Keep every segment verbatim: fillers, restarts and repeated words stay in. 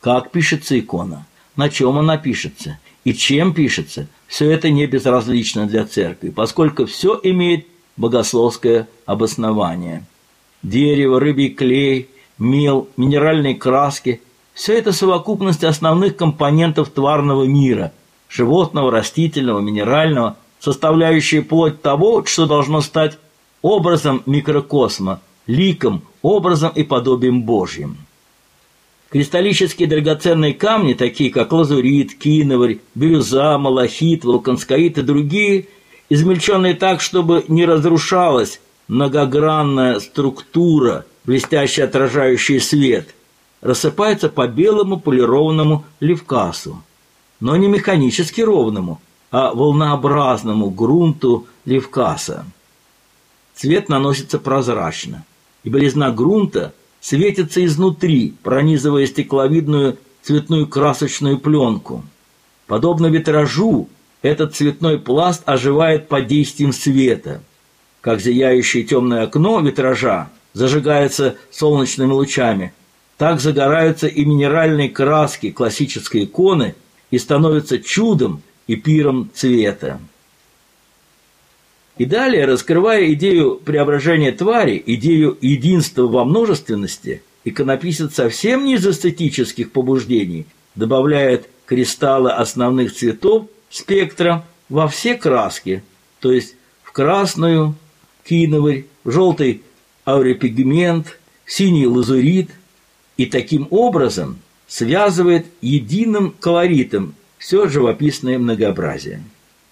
Как пишется икона, на чем она пишется и чем пишется, все это не безразлично для церкви, поскольку все имеет богословское обоснование. Дерево, рыбий клей, мел, минеральные краски – все это совокупность основных компонентов тварного мира – животного, растительного, минерального, составляющие плоть того, что должно стать образом микрокосма, ликом, образом и подобием Божьим. Кристаллические драгоценные камни, такие как лазурит, киноварь, бирюза, малахит, волконскаит и другие, измельченные так, чтобы не разрушалась многогранная структура, блестяще отражающая свет, рассыпаются по белому полированному левкасу, но не механически ровному, а волнообразному грунту левкаса. Цвет наносится прозрачно, и белизна грунта светится изнутри, пронизывая стекловидную цветную красочную пленку. Подобно витражу, этот цветной пласт оживает под действием света. Как зияющее темное окно витража зажигается солнечными лучами, так загораются и минеральные краски классической иконы и становятся чудом и пиром цвета. И далее, раскрывая идею преображения твари, идею единства во множественности, иконописец совсем не из эстетических побуждений добавляет кристаллы основных цветов спектра во все краски, то есть в красную киноварь, в желтый аурипигмент, в синий лазурит, и таким образом связывает единым колоритом все живописное многообразие.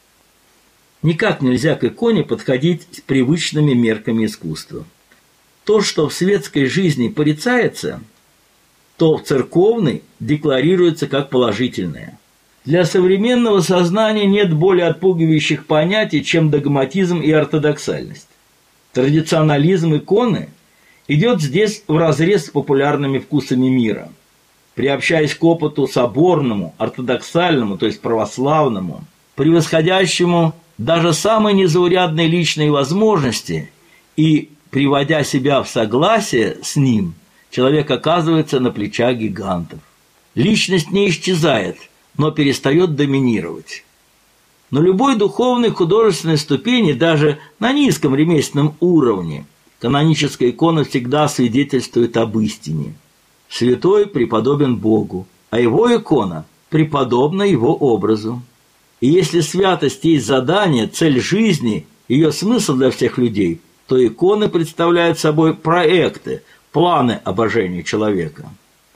Никак нельзя к иконе подходить с привычными мерками искусства. То, что в светской жизни порицается, то в церковной декларируется как положительное. Для современного сознания нет более отпугивающих понятий, чем догматизм и ортодоксальность. Традиционализм иконы идет здесь вразрез с популярными вкусами мира. Приобщаясь к опыту соборному, ортодоксальному, то есть православному, превосходящему даже самые незаурядные личные возможности и приводя себя в согласие с ним, человек оказывается на плечах гигантов. Личность не исчезает, но перестает доминировать. На любой духовной художественной ступени, даже на низком ремесленном уровне, каноническая икона всегда свидетельствует об истине. Святой преподобен Богу, а его икона преподобна его образу. И если святость есть задание, цель жизни, ее смысл для всех людей, то иконы представляют собой проекты, планы обожения человека.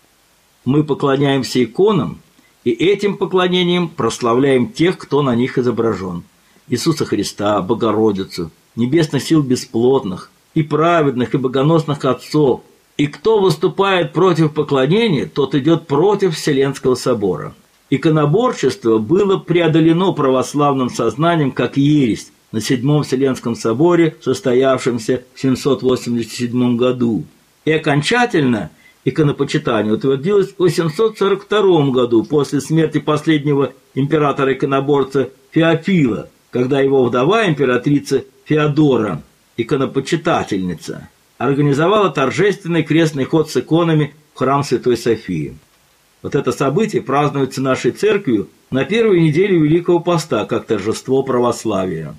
Мы поклоняемся иконам, и этим поклонением прославляем тех, кто на них изображен. Иисуса Христа, Богородицу, небесных сил бесплотных, и праведных, и богоносных отцов. И кто выступает против поклонения, тот идет против Вселенского собора. Иконоборчество было преодолено православным сознанием как ересь на Седьмом Вселенском соборе, состоявшемся в семьсот восемьдесят седьмом году. И окончательно иконопочитание утвердилось в восемьсот сорок втором году после смерти последнего императора-иконоборца Феофила, когда его вдова, императрица Феодора, иконопочитательница, организовала торжественный крестный ход с иконами в храм Святой Софии. Вот это событие празднуется нашей церковью на первой неделе Великого Поста, как торжество православия.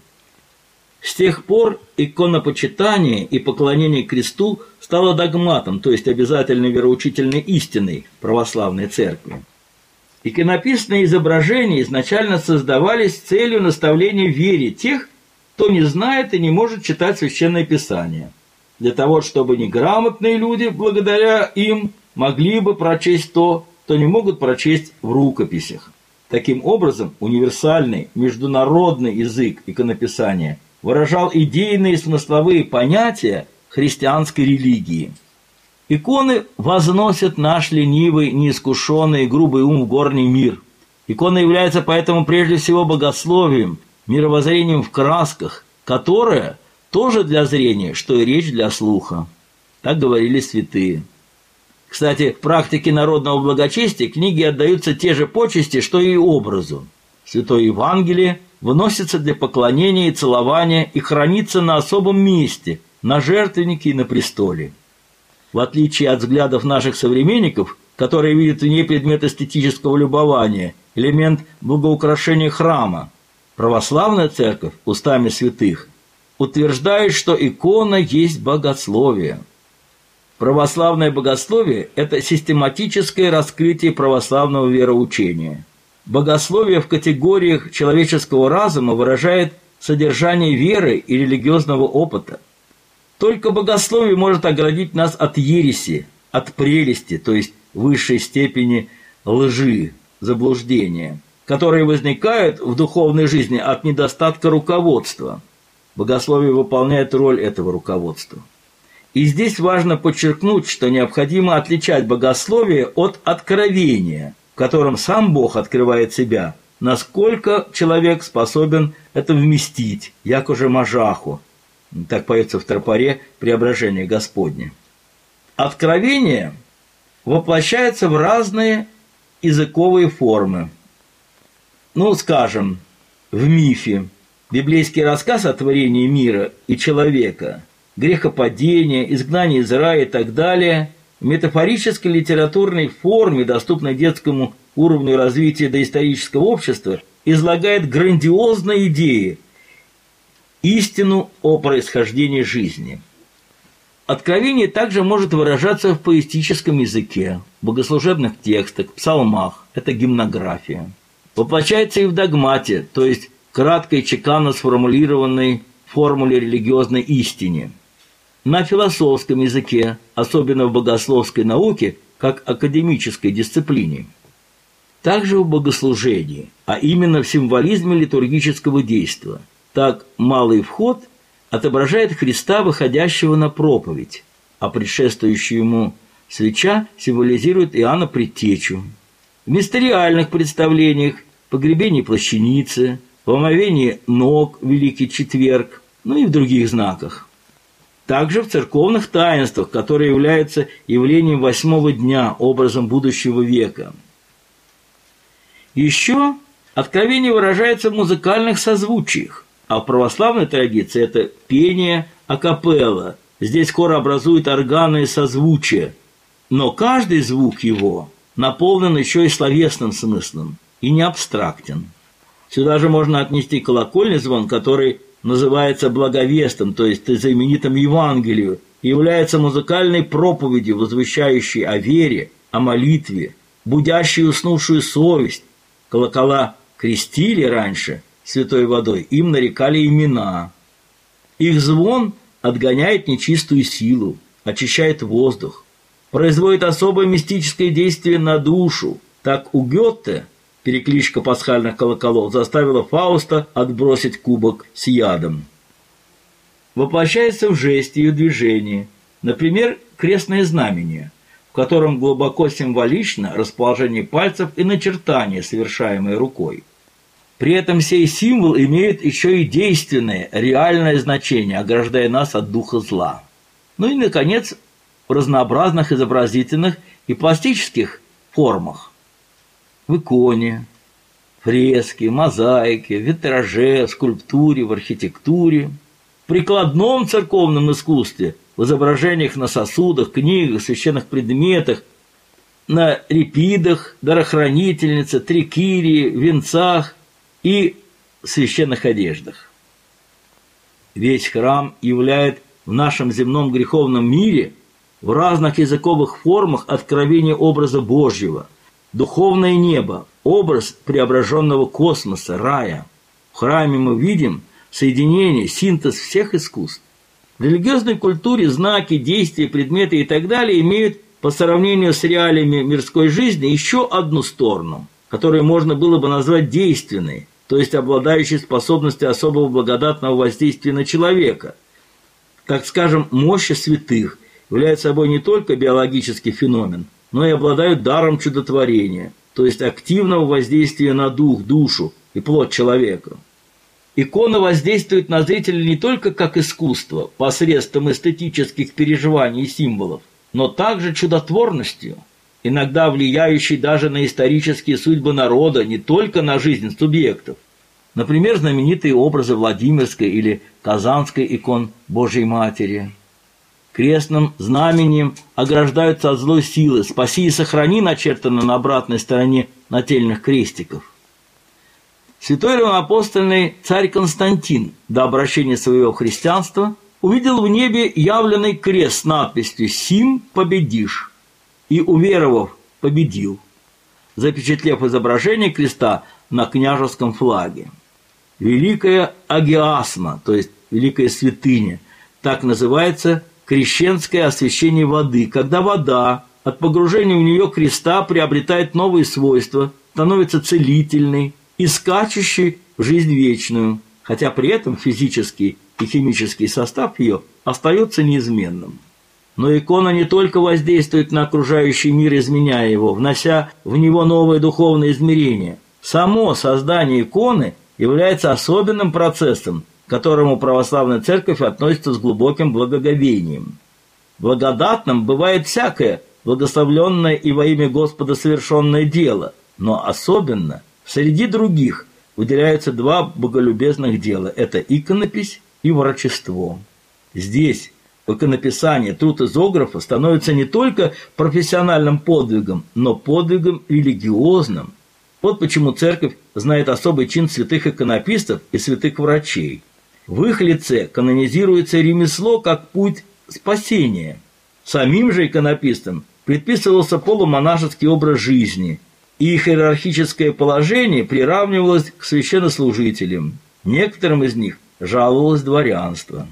С тех пор иконопочитание и поклонение кресту стало догматом, то есть обязательной вероучительной истиной православной церкви. Иконописные изображения изначально создавались с целью наставления в вере тех, кто не знает и не может читать Священное Писание, для того, чтобы неграмотные люди, благодаря им, могли бы прочесть то, что не могут прочесть в рукописях. Таким образом, универсальный международный язык иконописания выражал идейные и смысловые понятия христианской религии. Иконы возносят наш ленивый, неискушенный и грубый ум в горний мир. Икона является поэтому прежде всего богословием, мировоззрением в красках, которое тоже для зрения, что и речь для слуха. Так говорили святые. Кстати, в практике народного благочестия книге отдаются те же почести, что и образу. Святое Евангелие выносится для поклонения и целования и хранится на особом месте, на жертвеннике и на престоле. В отличие от взглядов наших современников, который видит в ней предмет эстетического любования, элемент благоукрашения храма. Православная церковь устами святых утверждает, что икона есть богословие. Православное богословие – это систематическое раскрытие православного вероучения. Богословие в категориях человеческого разума выражает содержание веры и религиозного опыта. Только богословие может оградить нас от ереси, от прелести, то есть высшей степени лжи, заблуждения, которые возникают в духовной жизни от недостатка руководства. Богословие выполняет роль этого руководства. И здесь важно подчеркнуть, что необходимо отличать богословие от откровения, в котором сам Бог открывает себя, насколько человек способен это вместить, як уже Мажаху. Так поется в тропаре «Преображение Господне». Откровение воплощается в разные языковые формы. Ну, скажем, в мифе. Библейский рассказ о творении мира и человека, грехопадение, изгнание из рая и так далее в метафорической литературной форме, доступной детскому уровню развития доисторического общества, излагает грандиозные идеи, истину о происхождении жизни. Откровение также может выражаться в поэтическом языке, в богослужебных текстах, псалмах, это гимнография. Воплощается и в догмате, то есть краткой чеканно сформулированной формуле религиозной истине. На философском языке, особенно в богословской науке, как академической дисциплине. Также в богослужении, а именно в символизме литургического действия. Так малый вход отображает Христа, выходящего на проповедь, а предшествующая ему свеча символизирует Иоанна Предтечу. В мистериальных представлениях погребение плащаницы, в омовении ног Великий Четверг, ну и в других знаках. Также в церковных таинствах, которые являются явлением восьмого дня, образом будущего века. Еще откровение выражается в музыкальных созвучиях, а в православной традиции это пение акапелла. Здесь хор образует органные созвучия, но каждый звук его наполнен еще и словесным смыслом, и не абстрактен. Сюда же можно отнести колокольный звон, который называется благовестом, то есть знаменитым Евангелию, и является музыкальной проповедью, возвещающей о вере, о молитве, будящей уснувшую совесть. Колокола крестили раньше святой водой, им нарекали имена. Их звон отгоняет нечистую силу, очищает воздух, производит особое мистическое действие на душу. Так у Гёте перекличка пасхальных колоколов заставила Фауста отбросить кубок с ядом. Воплощается в жесте и в движении, например, крестное знамение, в котором глубоко символично расположение пальцев и начертания, совершаемые рукой. При этом сей символ имеет еще и действенное, реальное значение, ограждая нас от духа зла. Ну и, наконец, в разнообразных изобразительных и пластических формах. В иконе, фреске, мозаике, витраже, скульптуре, в архитектуре, в прикладном церковном искусстве, в изображениях на сосудах, книгах, священных предметах, на репидах, дарохранительнице, трикирии, венцах и священных одеждах. Весь храм являет в нашем земном греховном мире в разных языковых формах откровение образа Божьего, духовное небо, образ преображенного космоса, рая. В храме мы видим соединение, синтез всех искусств. В религиозной культуре знаки, действия, предметы и так далее имеют по сравнению с реалиями мирской жизни еще одну сторону, которую можно было бы назвать действенной, то есть обладающей способностью особого благодатного воздействия на человека. Так скажем, мощи святых являются собой не только биологический феномен, но и обладают даром чудотворения, то есть активного воздействия на дух, душу и плоть человека. Икона воздействует на зрителя не только как искусство, посредством эстетических переживаний и символов, но также чудотворностью, иногда влияющей даже на исторические судьбы народа, не только на жизнь субъектов. Например, знаменитые образы Владимирской или Казанской икон Божьей Матери. Крестным знамением ограждаются от злой силы. «Спаси и сохрани» начертано на обратной стороне нательных крестиков. Святой равноапостольный царь Константин до обращения своего христианства увидел в небе явленный крест с надписью «Сим победишь» и, уверовав, победил, запечатлев изображение креста на княжеском флаге. Великая агиасма, то есть великая святыня, так называется крещенское освящение воды, когда вода от погружения в нее креста приобретает новые свойства, становится целительной и скачущей в жизнь вечную, хотя при этом физический и химический состав ее остается неизменным. Но икона не только воздействует на окружающий мир, изменяя его, внося в него новое духовное измерение. Само создание иконы является особенным процессом, к которому православная церковь относится с глубоким благоговением. Благодатным бывает всякое благословленное и во имя Господа совершенное дело, но особенно среди других выделяются два боголюбезных дела – это иконопись и врачество. Здесь в иконописании труд изографа становится не только профессиональным подвигом, но подвигом религиозным. Вот почему церковь знает особый чин святых иконописцев и святых врачей. В их лице канонизируется ремесло как путь спасения. Самим же иконописцам предписывался полумонашеский образ жизни, и их иерархическое положение приравнивалось к священнослужителям. Некоторым из них жаловалось дворянство.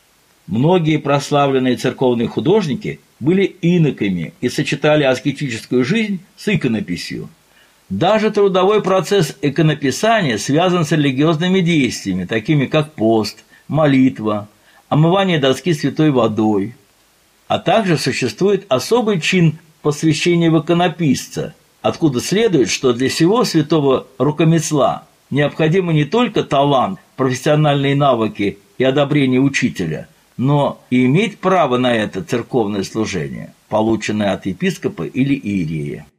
Многие прославленные церковные художники были иноками и сочетали аскетическую жизнь с иконописью. Даже трудовой процесс иконописания связан с религиозными действиями, такими как пост, молитва, омывание доски святой водой. А также существует особый чин посвящения в иконописца, откуда следует, что для сего святого рукомесла необходимы не только талант, профессиональные навыки и одобрение учителя, но и иметь право на это церковное служение, полученное от епископа или иерея.